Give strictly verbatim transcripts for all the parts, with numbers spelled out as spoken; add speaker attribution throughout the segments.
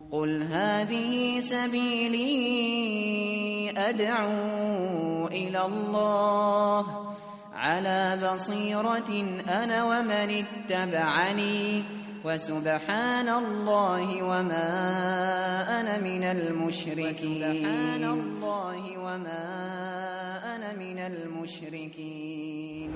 Speaker 1: قل هذه سبيلي أدعو إلى الله على بصيرة أنا ومن اتبعني وسبحان الله وما أنا من المشركين وسبحان الله وما أنا من المشركين.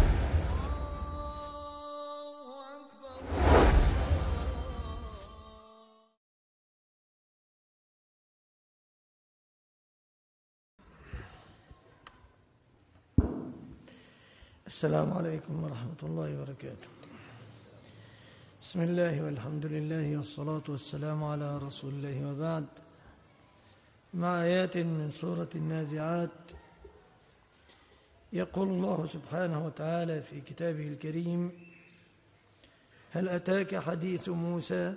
Speaker 2: السلام عليكم ورحمة الله وبركاته. بسم الله والحمد لله والصلاة والسلام على رسول الله وبعد. مع آيات من سورة النازعات يقول الله سبحانه وتعالى في كتابه الكريم: هل أتاك حديث موسى؟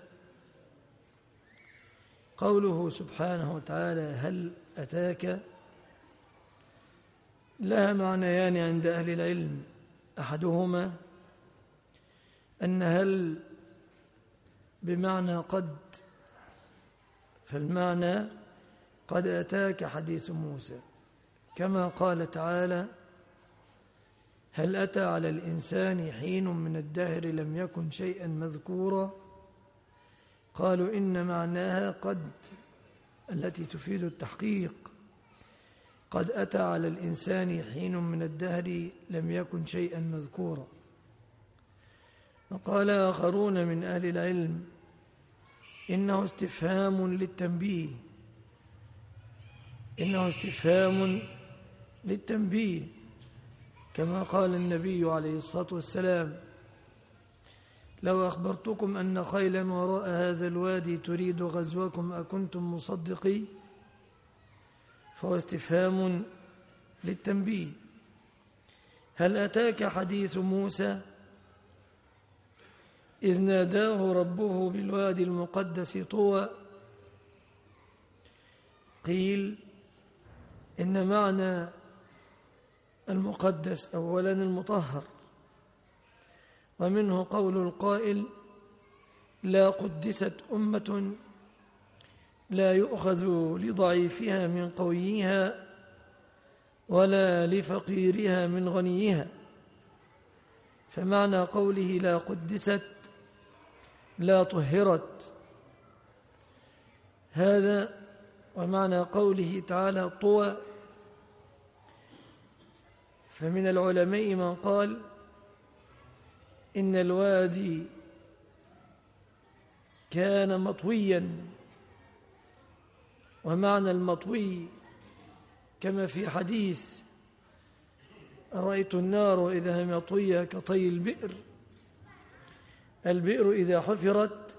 Speaker 2: قوله سبحانه وتعالى هل أتاك لها معنيان عند أهل العلم، أحدهما أن هل بمعنى قد، فالمعنى قد أتاك حديث موسى، كما قال تعالى: هل أتى على الإنسان حين من الدهر لم يكن شيئا مذكورا. قالوا إن معناها قد التي تفيد التحقيق، قد أتى على الإنسان حين من الدهر لم يكن شيئا مذكورا. وقال آخرون من أهل العلم إنه استفهام للتنبيه، إنه استفهام للتنبيه كما قال النبي عليه الصلاة والسلام: لو أخبرتكم أن خيلا وراء هذا الوادي تريد غزوكم أكنتم مصدقي؟ فهو استفهام للتنبيه. هل أتاك حديث موسى إذ ناداه ربه بالوادي المقدس طوى؟ قيل إن معنى المقدس أولا المطهر، ومنه قول القائل: لا قدست أمة لا يؤخذ لضعيفها من قويها ولا لفقيرها من غنيها. فمعنى قوله لا قدست لا طهرت، هذا. ومعنى قوله تعالى طوى، فمن العلماء من قال إن الوادي كان مطويا، ومعنى المطوي كما في حديث: رأيت النار إذا هي مطوية كطي البئر. البئر إذا حفرت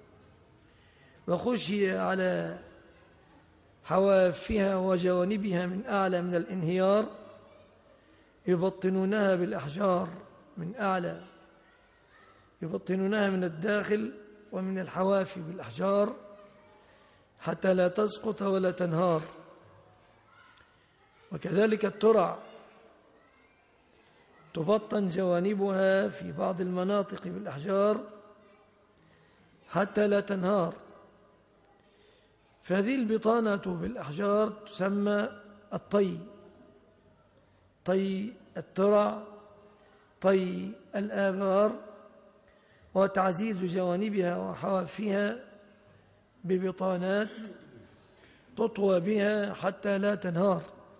Speaker 2: وخشي على حوافها وجوانبها من أعلى من الانهيار يبطنونها بالأحجار من أعلى، يبطنونها من الداخل ومن الحواف بالأحجار حتى لا تسقط ولا تنهار. وكذلك الترع تبطن جوانبها في بعض المناطق بالأحجار حتى لا تنهار. فهذه البطانة بالأحجار تسمى الطي، طي الترع، طي الآبار، وتعزيز جوانبها وحوافها ببطانات تطوى بها حتى لا تنهار.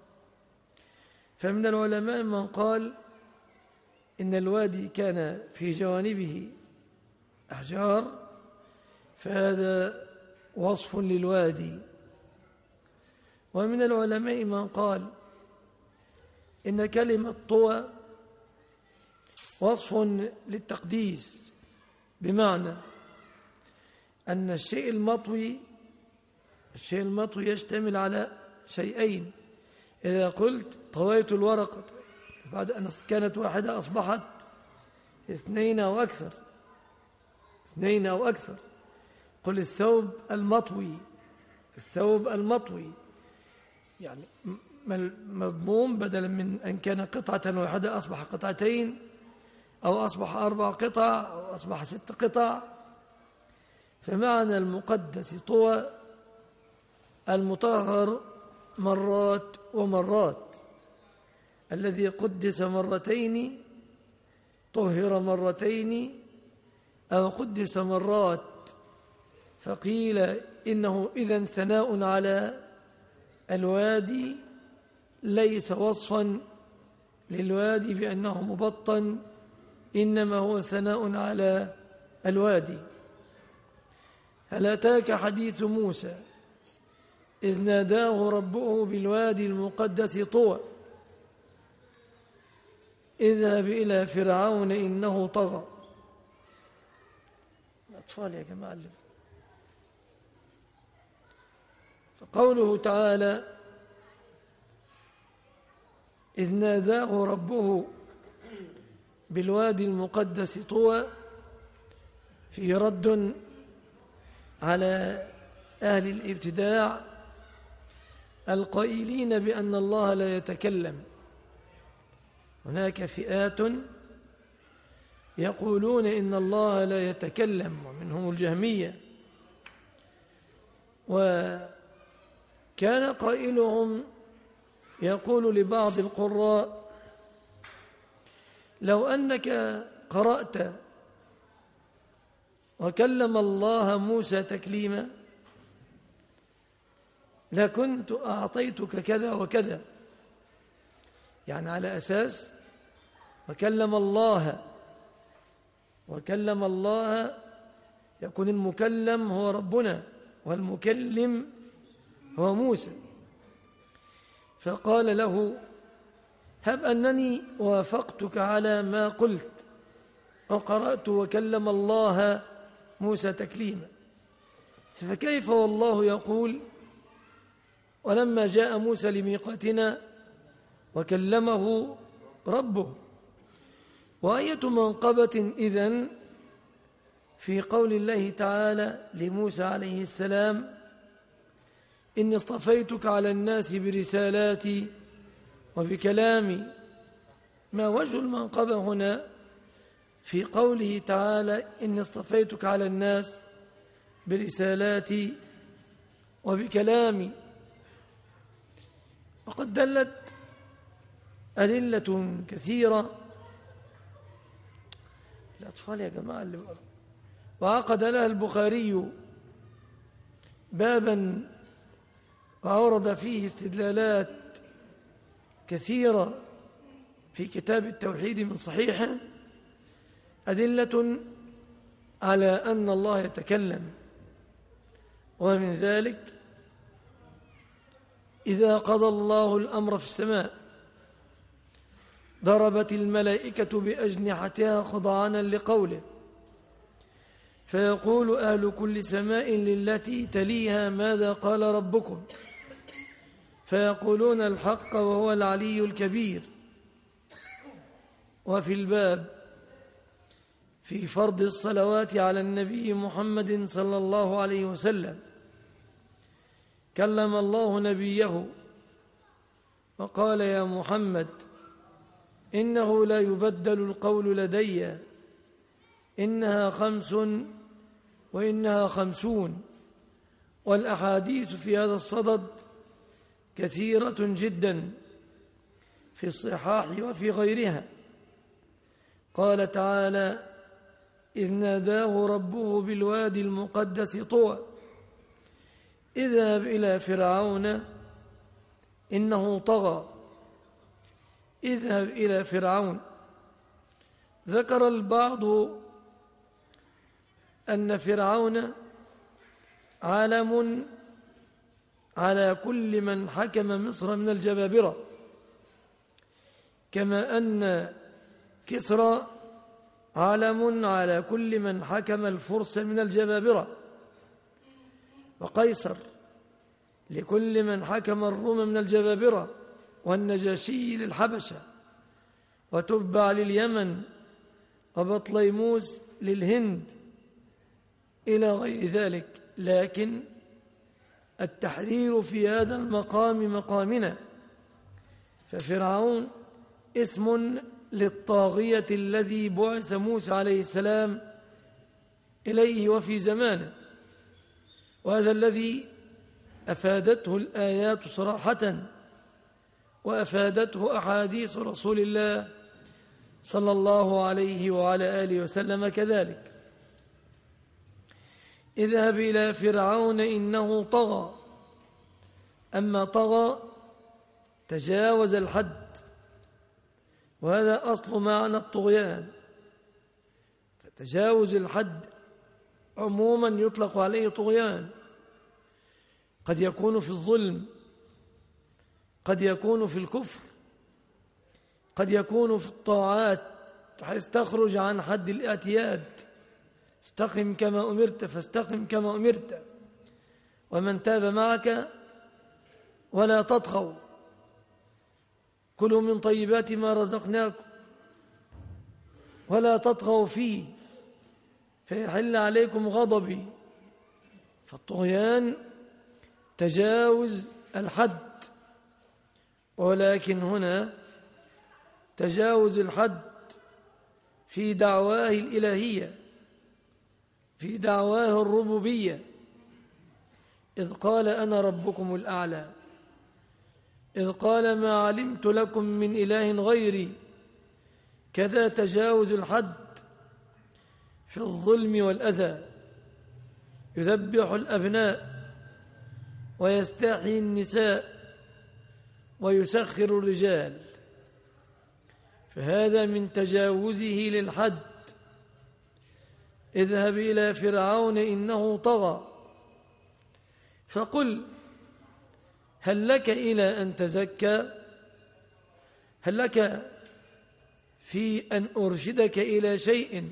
Speaker 2: فمن العلماء من قال إن الوادي كان في جوانبه أحجار، فهذا وصف للوادي. ومن العلماء من قال إن كلمة طوى وصف للتقديس، بمعنى أن الشيء المطوي الشيء المطوي يشتمل على شيئين. إذا قلت طويت الورقة بعد أن كانت واحدة أصبحت اثنين أو أكثر اثنين أو أكثر قل الثوب المطوي الثوب المطوي يعني مضموم، بدلا من أن كان قطعة واحدة أصبح قطعتين أو أصبح أربع قطع أو أصبح ست قطع. فمعنى المقدس طوى المطهر مرات ومرات، الذي قدس مرتين طهر مرتين أو قدس مرات. فقيل إنه إذن ثناء على الوادي ليس وصفا للوادي بأنه مبطن، إنما هو ثناء على الوادي. هل أتاك حديث موسى إذ ناداه ربه بالوادي المقدس طوى اذهب إلى فرعون إنه طغى. الأطفال يا جماعة. فقوله تعالى إذ ناداه ربه بالوادي المقدس طوى فيه رد على أهل الابتداع القائلين بأن الله لا يتكلم. هناك فئات يقولون إن الله لا يتكلم، ومنهم الجهمية، وكان قائلهم يقول لبعض القراء لو أنك قرأت وكلم الله موسى تكليما لكنت أعطيتك كذا وكذا، يعني على أساس وكلم الله وكلم الله يكون المكلم هو ربنا والمكلم هو موسى. فقال له هب أنني وافقتك على ما قلت وقرأت وكلم الله موسى تكليما، فكيف والله يقول ولما جاء موسى لميقاتنا وكلمه ربه؟ وأية منقبة إذن في قول الله تعالى لموسى عليه السلام إني اصطفيتك على الناس برسالاتي وبكلامي؟ ما وجه المنقبة هنا في قوله تعالى إني اصطفيتك على الناس برسالاتي وبكلامي؟ وقد دلت أدلة كثيرة. الأطفال يا جماعة اللي بقى. وعقد لها البخاري بابا وأورد فيه استدلالات كثيرة في كتاب التوحيد من صحيحه، أدلة على أن الله يتكلم. ومن ذلك إذا قضى الله الأمر في السماء ضربت الملائكة بأجنحتها خضعانا لقوله، فيقول أهل كل سماء للتي تليها ماذا قال ربكم؟ فيقولون الحق وهو العلي الكبير. وفي الباب في فرض الصلوات على النبي محمد صلى الله عليه وسلم كلم الله نبيه وقال يا محمد إنه لا يبدل القول لدي إنها خمس وإنها خمسون. والأحاديث في هذا الصدد كثيرة جدا في الصحاح وفي غيرها. قال تعالى إذ ناداه ربه بالوادي المقدس طوى اذهب إلى فرعون إنه طغى. اذهب إلى فرعون. ذكر البعض أن فرعون عالم على كل من حكم مصر من الجبابرة، كما أن كسرى عالم على كل من حكم الفرس من الجبابرة، وقيصر لكل من حكم الروم من الجبابرة، والنجاشي للحبشة، وتبع لليمن، وبطليموس للهند إلى غير ذلك. لكن التحرير في هذا المقام مقامنا، ففرعون اسم للطاغية الذي بعث موسى عليه السلام إليه وفي زمانه، وهذا الذي أفادته الآيات صراحة وأفادته أحاديث رسول الله صلى الله عليه وعلى آله وسلم كذلك. اذهب إلى فرعون إنه طغى. أما طغى تجاوز الحد، وهذا أصل معنى الطغيان. فتجاوز الحد عموما يطلق عليه طغيان، قد يكون في الظلم، قد يكون في الكفر، قد يكون في الطاعات حيث تخرج عن حد الاعتياد. استقم كما أمرت فاستقم كما أمرت، ومن تاب معك ولا تطغوا، كلوا من طيبات ما رزقناكم ولا تطغوا فيه فيحل عليكم غضبي. فالطغيان تجاوز الحد، ولكن هنا تجاوز الحد في دعواه الإلهية، في دعواه الربوبية، إذ قال أنا ربكم الأعلى، إذ قال ما علمت لكم من إله غيري. كذا تجاوز الحد في الظلم والأذى، يذبح الأبناء ويستحيي النساء ويسخر الرجال، فهذا من تجاوزه للحد. اذهب إلى فرعون إنه طغى فقل هل لك إلى أن تزكى؟ هل لك في أن أرشدك إلى شيء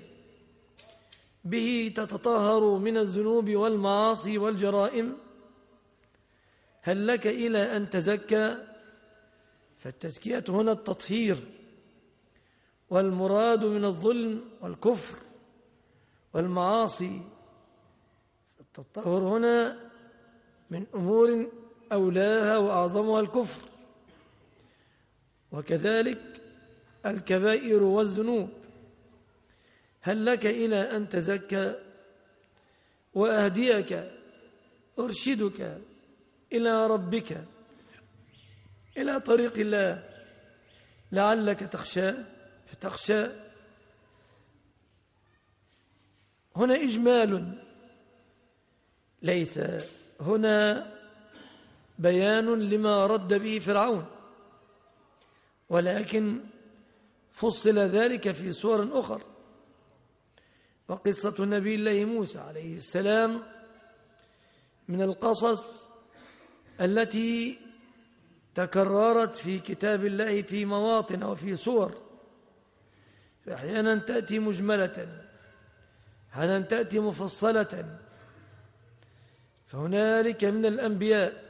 Speaker 2: به تتطهر من الذنوب والمعاصي والجرائم؟ هل لك إلى أن تزكى؟ فالتزكية هنا التطهير، والمراد من الظلم والكفر والمعاصي. التطهر هنا من أمور أولاها وأعظمها الكفر، وكذلك الكبائر والذنوب. هل لك إلى أن تزكى؟ وأهديك أرشدك إلى ربك، إلى طريق الله، لعلك تخشى فتخشى. هنا إجمال، ليس هنا بيان لما رد به فرعون، ولكن فصل ذلك في صور أخرى. وقصة نبي الله موسى عليه السلام من القصص التي تكررت في كتاب الله في مواطن وفي صور، فأحيانا تأتي مجملة، أحيانا تأتي مفصلة. فهنالك من الأنبياء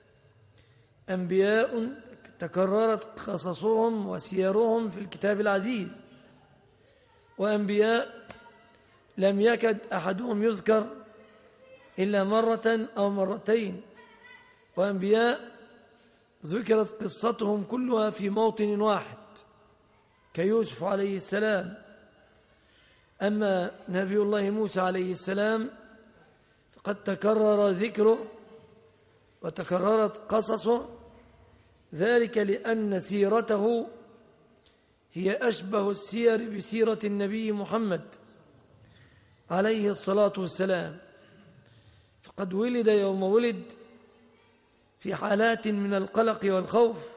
Speaker 2: أنبياء تكررت قصصهم وسيرهم في الكتاب العزيز، وأنبياء لم يكد أحدهم يذكر إلا مرة أو مرتين، وأنبياء ذكرت قصتهم كلها في موطن واحد كيوسف عليه السلام. أما نبي الله موسى عليه السلام فقد تكرر ذكره وتكررت قصصه، ذلك لأن سيرته هي أشبه السير بسيرة النبي محمد عليه الصلاة والسلام. فقد ولد يوم ولد في حالات من القلق والخوف،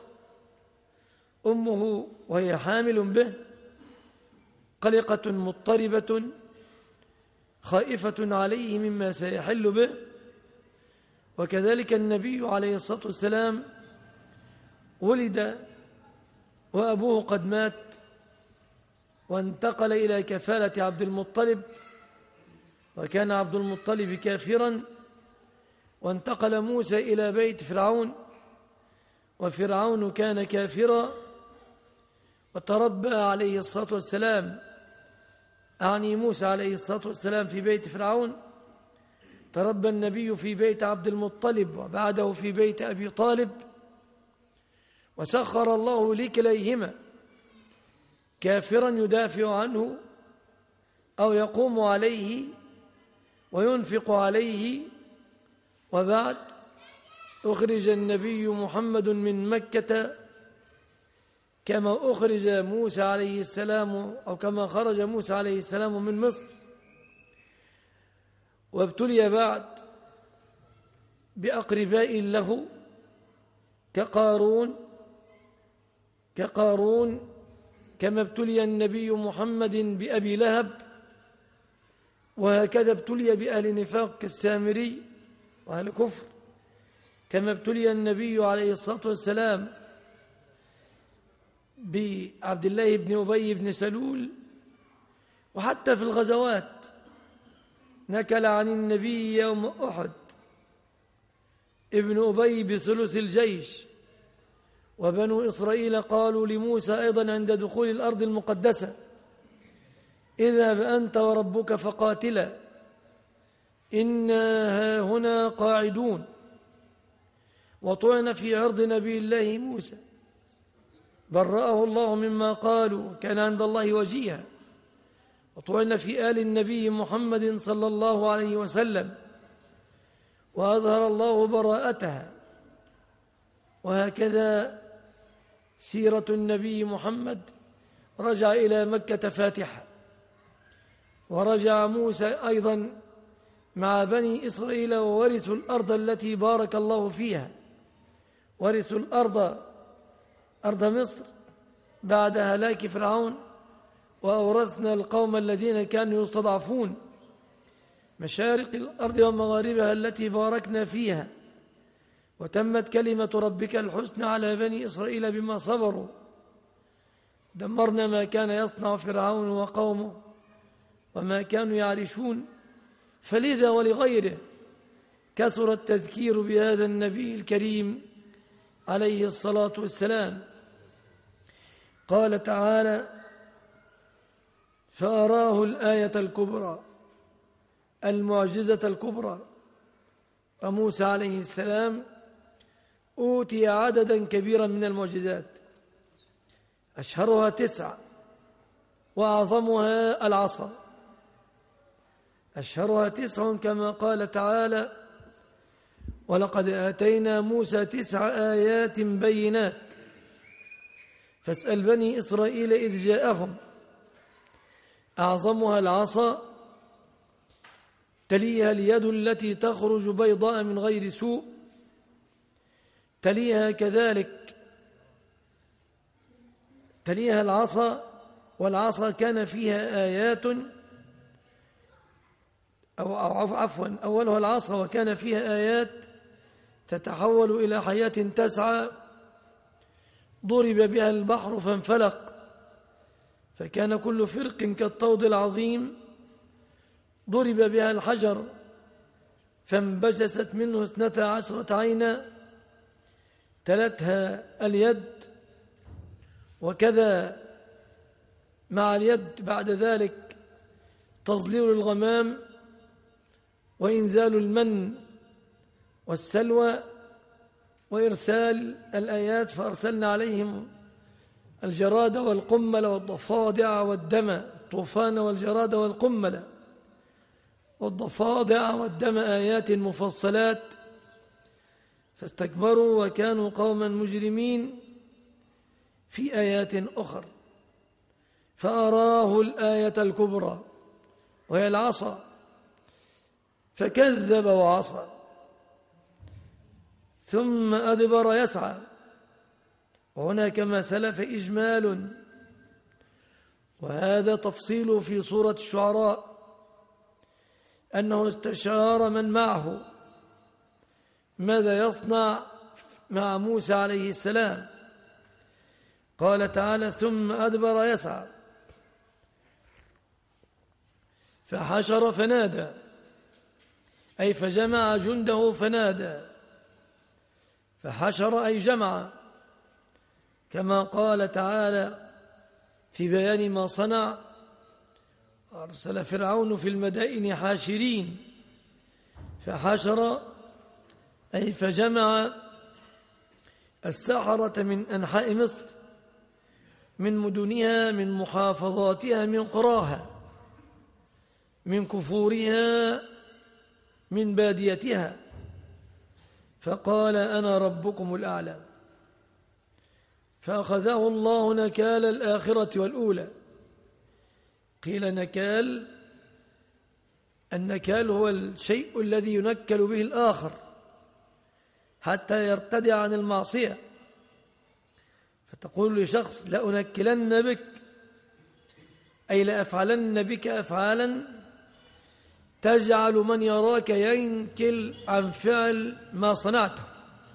Speaker 2: أمه وهي حامل به قلقة مضطربة خائفة عليه مما سيحل به. وكذلك النبي عليه الصلاة والسلام ولد وأبوه قد مات، وانتقل إلى كفالة عبد المطلب، وكان عبد المطلب كافرا، وانتقل موسى إلى بيت فرعون، وفرعون كان كافرا، وتربى عليه الصلاة والسلام، أعني موسى عليه الصلاة والسلام في بيت فرعون، تربى النبي في بيت عبد المطلب وبعده في بيت أبي طالب، وسخر الله لكليهما كافرا يدافع عنه أو يقوم عليه وينفق عليه وبعد، أخرج النبي محمد من مكة كما أخرج موسى عليه السلام، أو كما خرج موسى عليه السلام من مصر. وابتلي بعد بأقرباء له كقارون كقارون كما ابتلي النبي محمد بأبي لهب، وهكذا ابتلي بأهل نفاق كالسامري وأهل كفر، كما ابتلي النبي عليه الصلاة والسلام بعبد الله بن أبي بن سلول. وحتى في الغزوات نكل عن النبي يوم أحد ابن أبي بثلث الجيش. وبنو إسرائيل قالوا لموسى أيضا عند دخول الأرض المقدسة: اذهب أنت وربك فقاتلا إنا هنا قاعدون. وطعن في عرض نبي الله موسى، برأه الله مما قالوا، كان عند الله وجيها. وطعن في آل النبي محمد صلى الله عليه وسلم، وأظهر الله براءتها. وهكذا سيرة النبي محمد، رجع إلى مكة فاتحا. ورجع موسى أيضا مع بني إسرائيل وورثوا الأرض التي بارك الله فيها، ورثوا الأرض أرض مصر بعد هلاك فرعون، وأورثنا القوم الذين كانوا يستضعفون مشارق الأرض ومغاربها التي باركنا فيها. وتمت كلمة ربك الحسنى على بني إسرائيل بما صبروا، دمرنا ما كان يصنع فرعون وقومه وما كانوا يعرشون. فلذا ولغيره كثر التذكير بهذا النبي الكريم عليه الصلاة والسلام. قال تعالى: فأراه الآية الكبرى، المعجزة الكبرى. وموسى عليه السلام أوتي عددا كبيرا من المعجزات، أشهرها تسعة وأعظمها العصا. أشهرها تسع كما قال تعالى: ولقد آتينا موسى تسع آيات بينات فاسأل بني إسرائيل إذ جاءهم. أعظمها العصا، تليها اليد التي تخرج بيضاء من غير سوء، تليها كذلك تليها العصا. والعصا كان فيها آيات، أو عفوا أولها العصا وكان فيها آيات تتحول إلى حياة تسعى. ضرب بها البحر فانفلق، فكان كل فرق كالطود العظيم. ضرب بها الحجر فانبجست منه اثنتا عشرة عينا، تلتها اليد. وكذا مع اليد بعد ذلك تظليل الغمام وإنزال المن والسلوى وإرسال الآيات. فأرسلنا عليهم الجراد والقمل والضفادع والدم، الطوفان والجراد والقمل والضفادع والدم، آيات مفصلات. فاستكبروا وكانوا قوما مجرمين. في آيات أخر فأراه الآية الكبرى وهي العصا، فكذب وعصى ثم أدبر يسعى. وهنا كما سلف إجمال، وهذا تفصيل في سورة الشعراء، أنه استشار من معه ماذا يصنع مع موسى عليه السلام. قال تعالى: ثم أدبر يسعى فحشر فنادى، أي فجمع جنده فنادى. فحشر أي جمع، كما قال تعالى في بيان ما صنع: أرسل فرعون في المدائن حاشرين. فحشر أي فجمع السحرة من أنحاء مصر، من مدنها، من محافظاتها، من قراها، من كفورها، من باديتها. فقال أنا ربكم الأعلى، فأخذه الله نكال الآخرة والأولى. قيل نكال، النكال هو الشيء الذي ينكل به الآخر حتى يرتدع عن المعصية، فتقول لشخص لأنكلن بك، أي لأفعلن بك أفعالا تجعل من يراك ينكل عن فعل ما صنعته.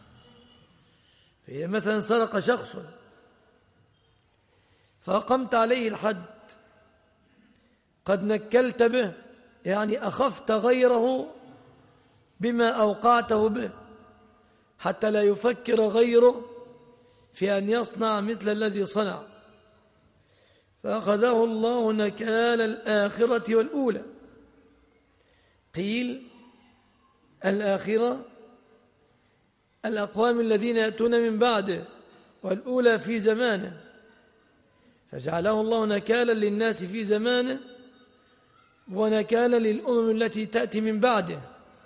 Speaker 2: فهي مثلا سرق شخص فأقمت عليه الحد، قد نكلت به، يعني أخفت غيره بما أوقعته به حتى لا يفكر غيره في أن يصنع مثل الذي صنع. فأخذه الله نكال الآخرة والأولى. قيل الآخرة الأقوام الذين يأتون من بعده، والأولى في زمانه، فجعله الله نكالا للناس في زمانه ونكالا للأمم التي تأتي من بعده.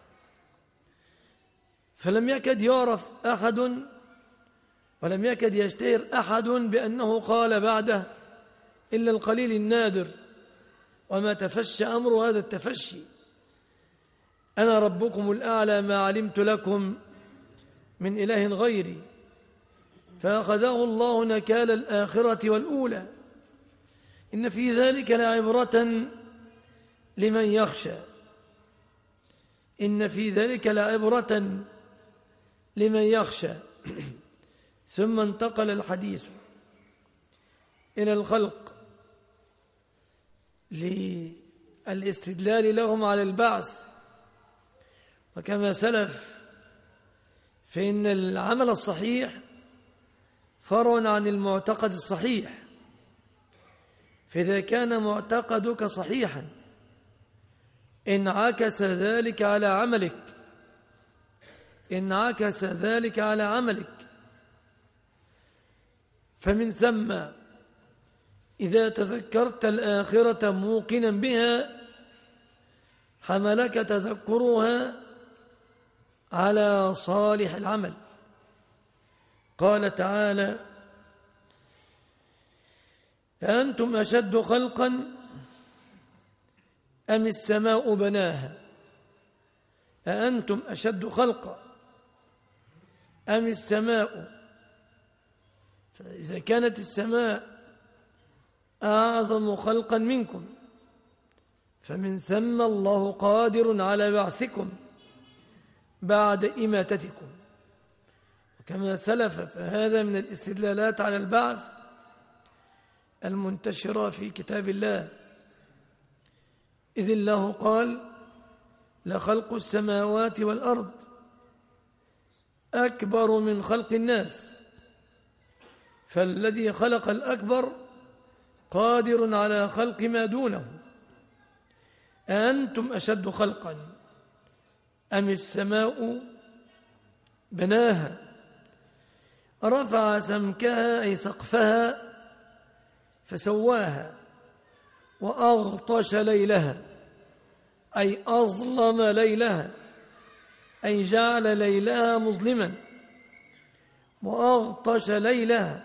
Speaker 2: فلم يكد يعرف أحد ولم يكد يشتهر أحد بأنه قال بعده إلا القليل النادر، وما تفشى أمر هذا التفشي. أنا ربكم الأعلى ما علمت لكم من إله غيري. فأخذه الله نكال الآخرة والأولى. إن في ذلك لعبرة لمن يخشى، إن في ذلك لعبرة لمن يخشى. ثم انتقل الحديث إلى الخلق للاستدلال لهم على البعث. وكما سلف فإن العمل الصحيح فرع عن المعتقد الصحيح، فإذا كان معتقدك صحيحا انعكس ذلك على عملك انعكس ذلك على عملك فمن ثم إذا تذكرت الآخرة موقنا بها حملك تذكرها على صالح العمل. قال تعالى: أأنتم أشد خلقا أم السماء بناها أأنتم أشد خلقا أم السماء. فإذا كانت السماء أعظم خلقا منكم فمن ثم الله قادر على بعثكم بعد إماتتكم. وكما سلف فهذا من الاستدلالات على البعث المنتشرة في كتاب الله، إذ الله قال: لخلق السماوات والأرض أكبر من خلق الناس. فالذي خلق الأكبر قادر على خلق ما دونه. أأنتم أشد خلقا أم السماء بناها رفع سمكها أي سقفها فسواها وأغطش ليلها أي أظلم ليلها أي جعل ليلها مظلما وأغطش ليلها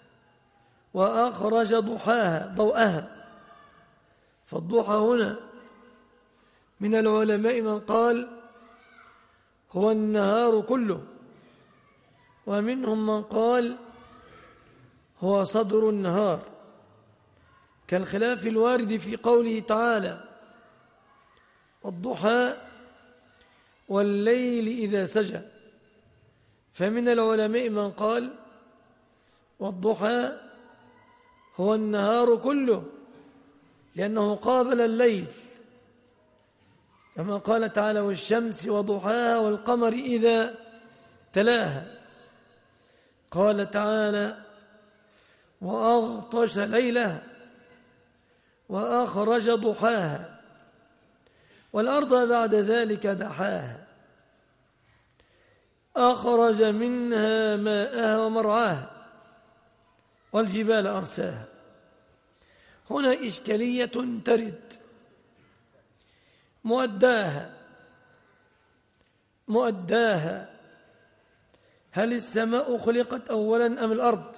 Speaker 2: وأخرج ضحاها ضوءها. فالضحى هنا من العلماء من قال هو النهار كله، ومنهم من قال هو صدر النهار، كالخلاف الوارد في قوله تعالى: والضحى والليل إذا سجى. فمن العلماء من قال والضحى هو النهار كله لأنه قابل الليل، كما قال تعالى: والشمس وضحاها والقمر إذا تلاها. قال تعالى: وأغطش ليلها وأخرج ضحاها والأرض بعد ذلك دحاها أخرج منها ماءها ومرعاها والجبال أرساها. هنا إشكالية ترد: مؤداها مؤداها هل السماء خلقت أولا أم الأرض؟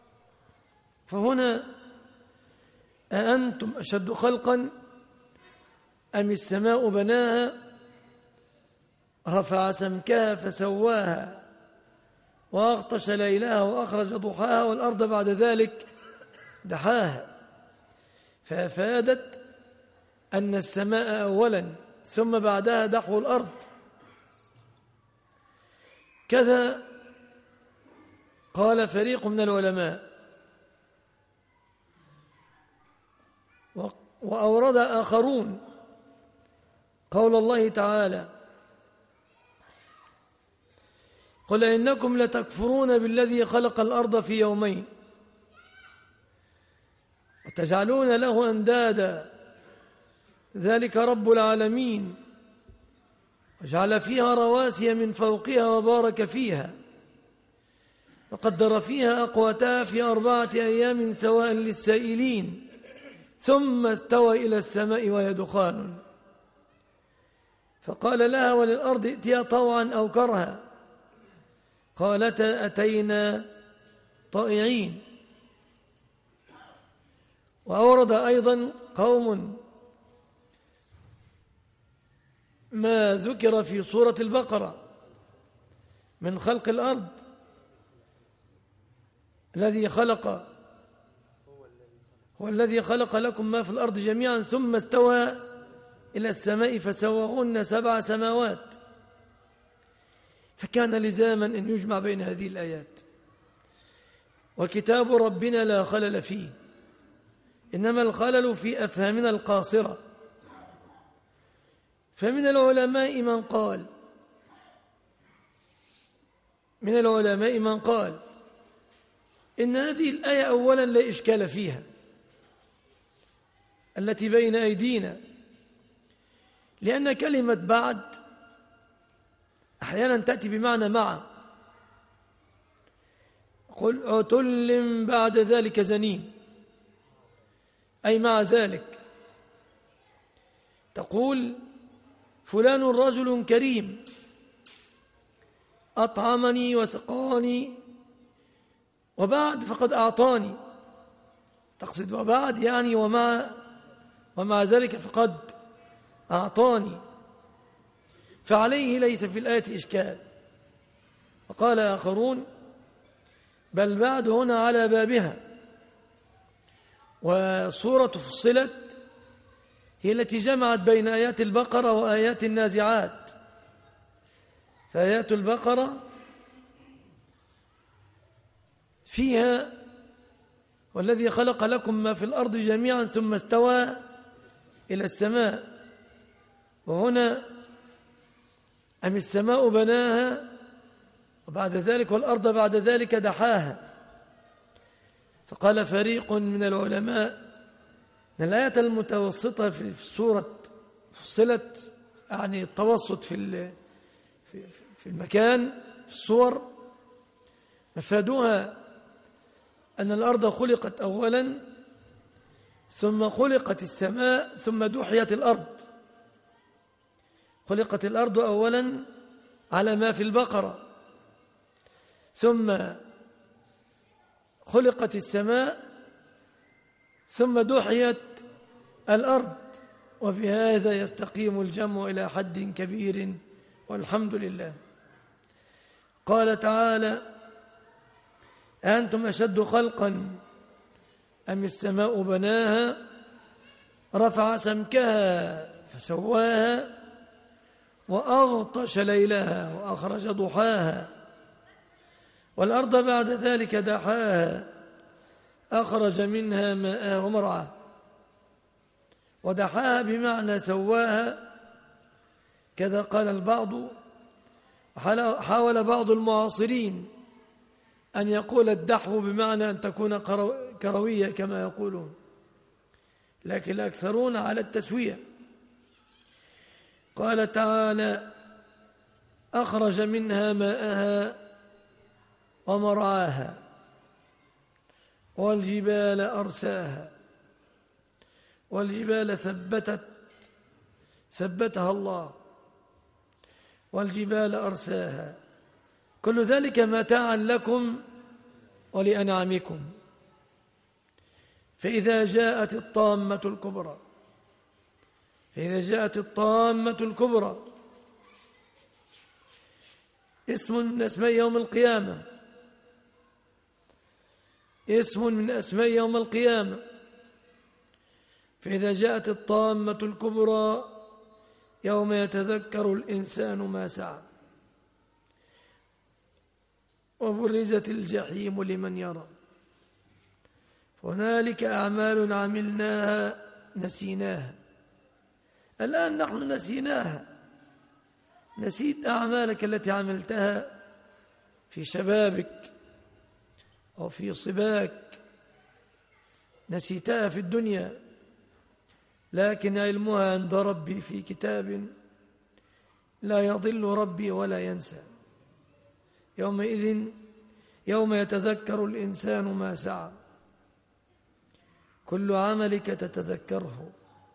Speaker 2: فهنا أأنتم أشد خلقا أم السماء بناها رفع سمكها فسواها وأغطش ليلها وأخرج ضحاها والأرض بعد ذلك دحاها، فأفادت أن السماء أولا ثم بعدها دحو الأرض. كذا قال فريق من العلماء، وأورد آخرون قول الله تعالى: قل إنكم لتكفرون بالذي خلق الأرض في يومين وتجعلون له أندادا ذلك رب العالمين وجعل فيها رواسي من فوقها وبارك فيها وقدر فيها أقواتها في أربعة أيام سواء للسائلين ثم استوى إلى السماء وهي دخان فقال لها وللأرض ائتيا طوعا أو كرها قالتا أتينا طائعين. وأورد أيضا قوم ما ذكر في سورة البقرة من خلق الأرض الذي خلق هو الذي خلق لكم ما في الأرض جميعا ثم استوى إلى السماء فسواهن سبع سماوات، فكان لزاما أن يجمع بين هذه الآيات. وكتاب ربنا لا خلل فيه، إنما الخلل في أفهامنا القاصرة. فمن العلماء من قال من العلماء من قال إن هذه الآية أولا لا إشكال فيها التي بين أيدينا، لأن كلمة بعد أحيانا تأتي بمعنى مع، قل عتل بعد ذلك زنين، أي مع ذلك. تقول فلان رجل كريم أطعمني وسقاني وبعد فقد أعطاني، تقصد وبعد يعني ومع ومع ذلك فقد أعطاني، فعليه ليس في الآية إشكال. وقال آخرون بل بعد هنا على بابها، وسورة فصلت هي التي جمعت بين آيات البقرة وآيات النازعات. فآيات البقرة فيها والذي خلق لكم ما في الأرض جميعا ثم استوى إلى السماء، وهنا أم السماء بناها وبعد ذلك والأرض بعد ذلك دحاها. فقال فريق من العلماء أن الآية المتوسطة في سورة فصلت يعني التوسط في في المكان في الصور، مفادها أن الأرض خلقت أولا ثم خلقت السماء ثم دحيت الأرض. خلقت الأرض أولا على ما في البقرة، ثم خلقت السماء ثم دحيت الأرض، وبهذا يستقيم الجمع إلى حد كبير والحمد لله. قال تعالى أنتم أشد خلقا أم السماء بناها رفع سمكها فسواها وأغطش ليلها وأخرج ضحاها والأرض بعد ذلك دحاها أخرج منها ماءها ومرعاها. ودحاها بمعنى سواها كذا قال البعض. حاول بعض المعاصرين أن يقول الدحو بمعنى أن تكون كروية كما يقولون، لكن الأكثرون على التسوية. قال تعالى أخرج منها ماءها ومرعاها والجبال أرساها. والجبال ثبتت ثبتها الله، والجبال أرساها كل ذلك متاعا لكم ولأنعامكم. فإذا جاءت الطامة الكبرى فإذا جاءت الطامة الكبرى اسم من أسماء يوم القيامة اسم من أسماء يوم القيامة فإذا جاءت الطامة الكبرى يوم يتذكر الإنسان ما سعى وبرزت الجحيم لمن يرى هنالك أعمال عملناها نسيناها. الآن نحن نسيناها، نسيت أعمالك التي عملتها في شبابك أو في صباك، نسيتها في الدنيا، لكن علمها عند ربي في كتاب لا يضل ربي ولا ينسى. يومئذ يوم يتذكر الإنسان ما سعى، كل عملك تتذكره.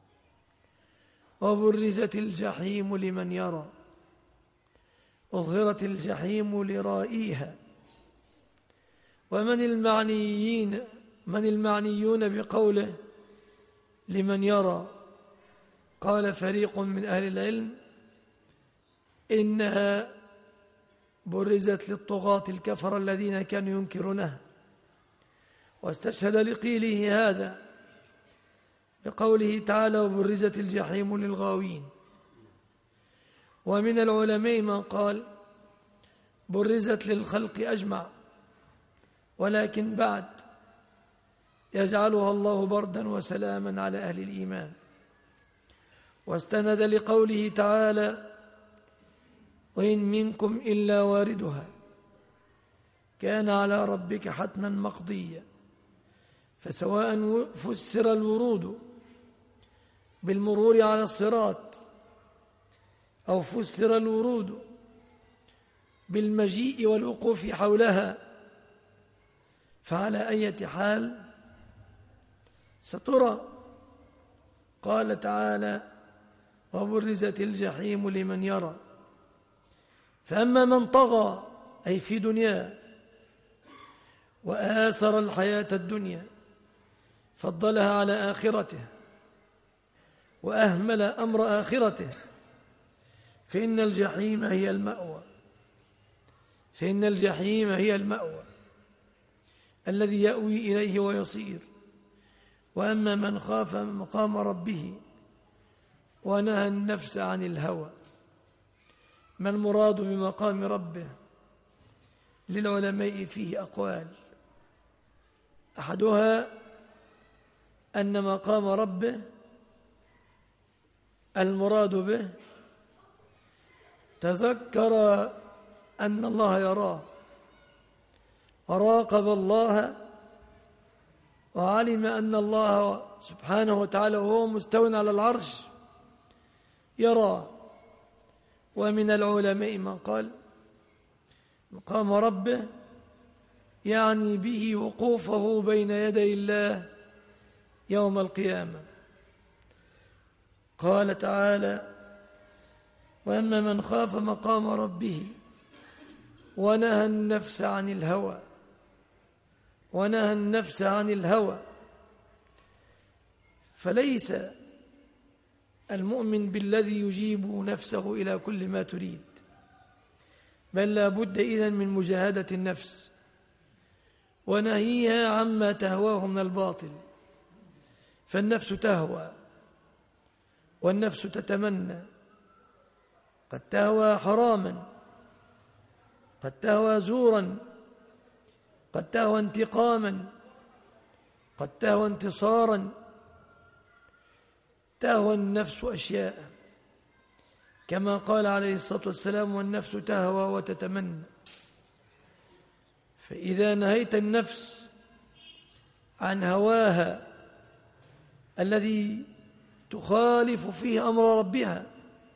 Speaker 2: وبرزت الجحيم لمن يرى، أظهرت الجحيم لرائيها. ومن المعنيين من المعنيون بقوله لمن يرى؟ قال فريق من أهل العلم إنها برزت للطغاة الكفر الذين كانوا ينكرونه، واستشهد لقيله هذا بقوله تعالى وبرزت الجحيم للغاوين. ومن العلماء من قال برزت للخلق أجمع، ولكن بعد يجعلها الله بردا وسلاما على أهل الإيمان، واستند لقوله تعالى وإن منكم إلا واردها كان على ربك حتما مقضيا. فسواء فسر الورود بالمرور على الصراط أو فسر الورود بالمجيء والوقوف حولها، فعلى أي حال سترى. قال تعالى وبرزت الجحيم لمن يرى. فأما من طغى أي في دنياه وآثر الحياة الدنيا فضلها على آخرته وأهمل أمر آخرته فإن الجحيم هي المأوى فإن الجحيم هي المأوى الذي يأوي إليه ويصير. وأما من خاف مقام ربه ونهى النفس عن الهوى. ما المراد بمقام ربه؟ للعلماء فيه أقوال، أحدها أن مقام ربه المراد به تذكر أن الله يراه وراقب الله وعلم أن الله سبحانه وتعالى وهو مستو على العرش يراه. ومن العلماء من قال مقام ربه يعني به وقوفه بين يدي الله يوم القيامة. قال تعالى وأما من خاف مقام ربه ونهى النفس عن الهوى ونهى النفس عن الهوى فليس المؤمن بالذي يجيب نفسه إلى كل ما تريد، بل لا بد إذن من مجاهدة النفس ونهيها عما تهواه من الباطل. فالنفس تهوى والنفس تتمنى، قد تهوى حراما، قد تهوى زورا، قد تهوى انتقاما، قد تهوى انتصارا. تهوى النفس أشياء كما قال عليه الصلاة والسلام والنفس تهوى وتتمنى. فإذا نهيت النفس عن هواها الذي تخالف فيه أمر ربها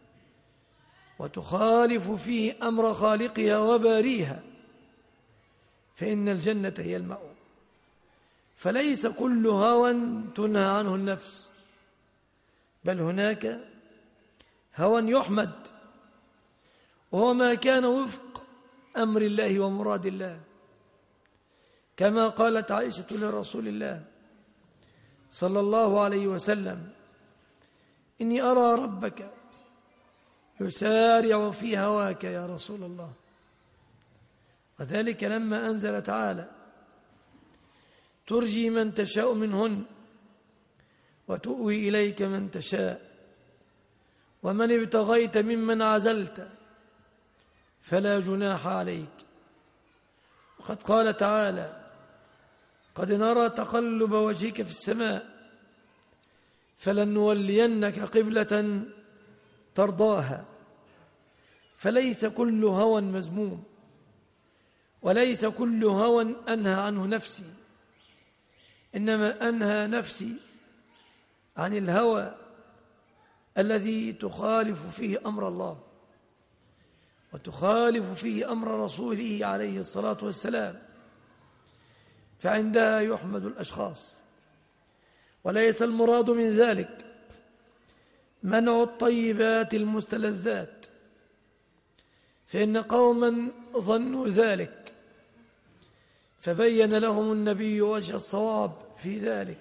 Speaker 2: وتخالف فيه أمر خالقها وباريها فإن الجنة هي المأوى. فليس كل هوى تنهى عنه النفس، بل هناك هوى يحمد وهو ما كان وفق أمر الله ومراد الله، كما قالت عائشة لرسول الله صلى الله عليه وسلم: إني أرى ربك يسارع في هواك يا رسول الله. وذلك لما أنزل تعالى: ترجي من تشاء منهن وتؤوي إليك من تشاء ومن ابتغيت ممن عزلت فلا جناح عليك. وقد قال تعالى: قد نرى تقلب وجهك في السماء فلنولينك قبلة ترضاها. فليس كل هوى مذموم، وليس كل هوى أنهى عنه نفسي، إنما أنهى نفسي عن الهوى الذي تخالف فيه أمر الله وتخالف فيه أمر رسوله عليه الصلاة والسلام، فعندها يحمد الأشخاص. وليس المراد من ذلك منع الطيبات المستلذات، فإن قوما ظنوا ذلك فبين لهم النبي وجه الصواب في ذلك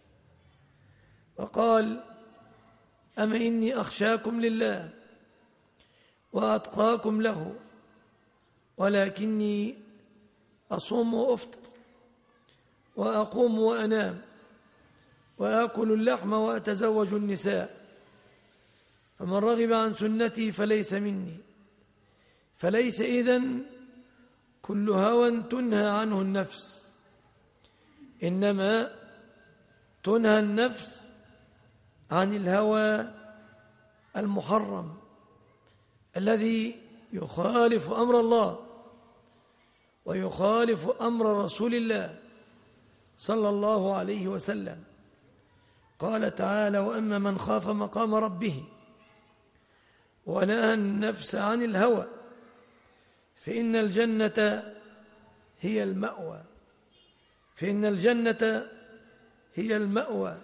Speaker 2: وقال: أما إني أخشاكم لله وأتقاكم له ولكني أصوم وأفطر وأقوم وأنام وآكل اللحم وأتزوج النساء، فمن رغب عن سنتي فليس مني. فليس إذن كل هوى تنهى عنه النفس، إنما تنهى النفس عن الهوى المحرم الذي يخالف أمر الله ويخالف أمر رسول الله صلى الله عليه وسلم. قال تعالى: وأما من خاف مقام ربه ونهى النفس عن الهوى فإن الجنة هي المأوى فإن الجنة هي المأوى.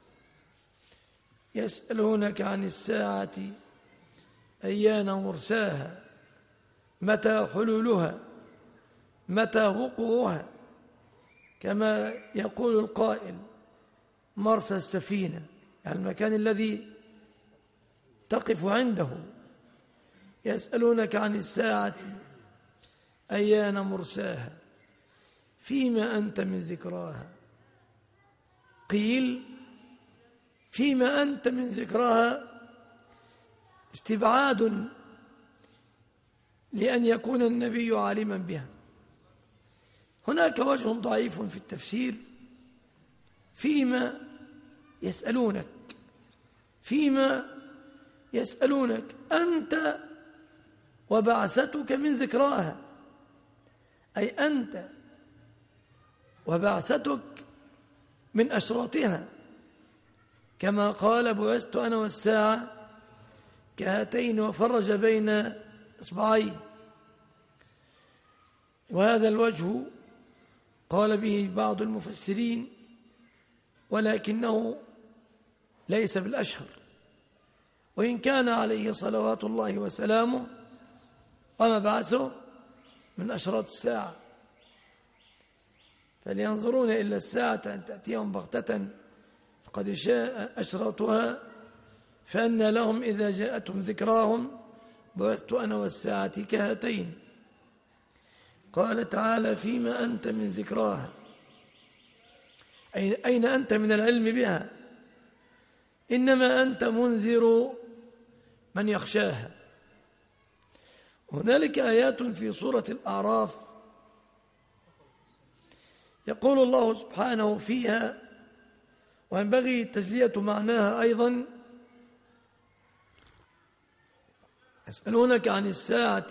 Speaker 2: يسألونك عن الساعة أيان مرساها متى حلولها متى وقوعها، كما يقول القائل: مرسى السفينة، يعني المكان الذي تقف عنده. يسألونك عن الساعة أيان مرساها فيما أنت من ذكراها. قيل: فيما أنت من ذكراها استبعاد لأن يكون النبي عالما بها. هناك وجه ضعيف في التفسير: فيما يسألونك فيما يسألونك أنت وبعثتك من ذكراها، أي أنت وبعثتك من أشراطها، كما قال: بعثت أنا والساعة كهاتين وفرج بين إصبعين. وهذا الوجه قال به بعض المفسرين، ولكنه ليس بالأشهر، وإن كان عليه صلوات الله وسلامه وما بعثه من أشراط الساعة، فلينظرون إلا الساعة أن تأتيهم بغتة فقد شاء أشراطها فأنى لهم إذا جاءتهم ذكراهم بعثت أنا والساعة كهاتين. قال تعالى: فيما أنت من ذكراها، أين أنت من العلم بها؟ إنما أنت منذر من يخشاها. هنالك آيات في سورة الأعراف يقول الله سبحانه فيها، وينبغي تجلية معناها أيضا: يسألونك عن الساعة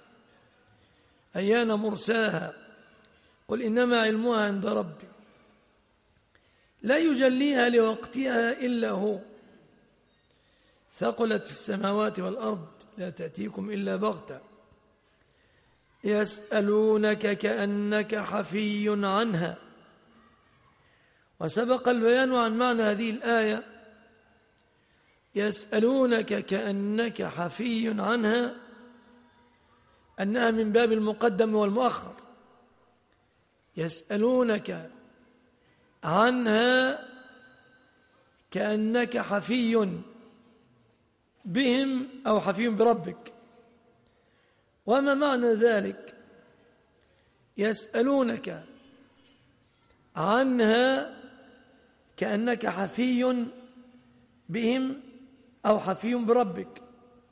Speaker 2: أيان مرساها قل إنما علمها عند ربي لا يجليها لوقتها إلا هو ثقلت في السماوات والأرض لا تأتيكم إلا بغتة يسألونك كأنك حفي عنها. وسبق البيان عن معنى هذه الآية: يسألونك كأنك حفي عنها، أنها من باب المقدم والمؤخر. يسألونك عنها كأنك حفي بهم أو حفي بربك. وما معنى ذلك؟ يسألونك عنها كأنك حفي بهم أو حفي بربك.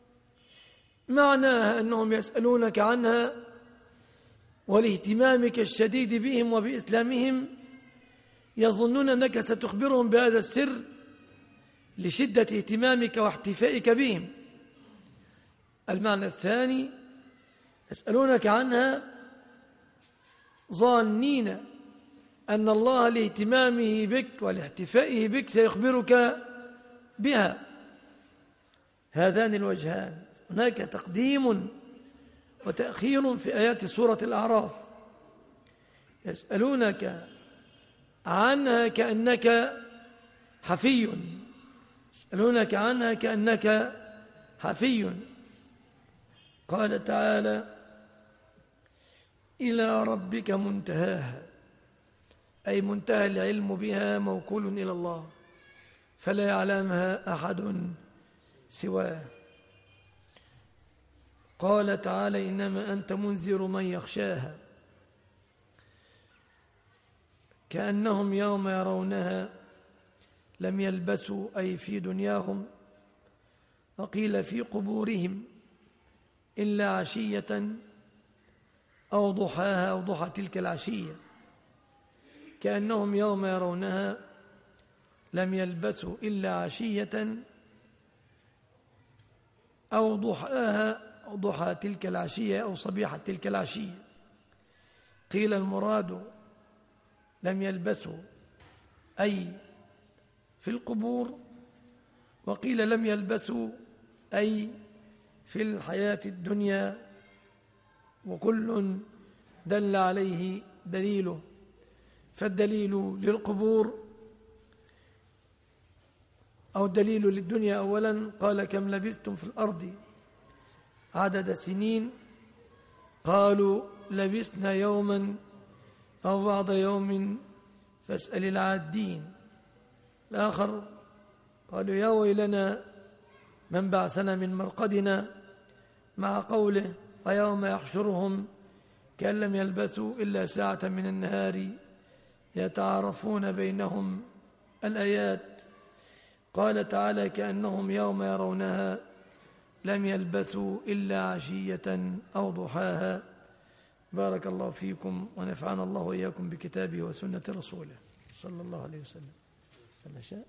Speaker 2: معناها أنهم يسألونك عنها ولاهتمامك الشديد بهم وبإسلامهم يظنون أنك ستخبرهم بهذا السر لشدة اهتمامك واحتفائك بهم. المعنى الثاني يسألونك عنها ظانين أن الله لاهتمامه بك ولاحتفائه بك سيخبرك بها. هذان الوجهان، هناك تقديم وتأخير في آيات سورة الأعراف. يسألونك عنها كأنك حفي، يسألونك عنها كأنك حفي. قال تعالى: إلى ربك منتهاها، أي منتهى العلم بها موكول إلى الله فلا يعلمها أحد سواه. قال تعالى: إنما أنت منذر من يخشاها، كأنهم يوم يرونها لم يلبسوا، أي في دنياهم، وقيل في قبورهم، إلا عشية أو ضحاها أو ضحى تلك العشية. كأنهم يوم يرونها لم يلبسوا إلا عشية أو ضحاها أو ضحى تلك العشية أو صبيحة تلك العشية. قيل المراد لم يلبسوا أي في القبور، وقيل لم يلبسوا أي في الحياة الدنيا، وكل دل عليه دليله. فالدليل للقبور أو الدليل للدنيا أولا قال: كم لبثتم في الأرض عدد سنين؟ قالوا: لبثنا يوما أو بعض يوم فاسأل العادين. الآخر قالوا: يا ويلنا من بعثنا من مرقدنا، مع قوله: ويوم يحشرهم كأن لم يلبثوا إلا ساعة من النهار يتعارفون بينهم. الآيات. قال تعالى: كأنهم يوم يرونها لم يلبثوا إلا عشية أو ضحاها. بارك الله فيكم ونفعنا الله وإياكم بكتابه وسنة رسوله صلى الله عليه وسلم. فما شاء.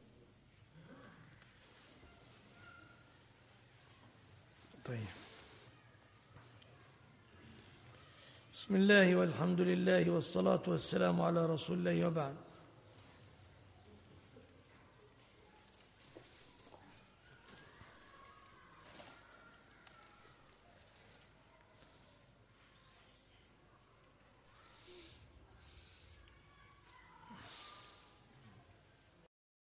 Speaker 2: طيب. بسم الله والحمد لله والصلاة والسلام على رسول الله، وبعد.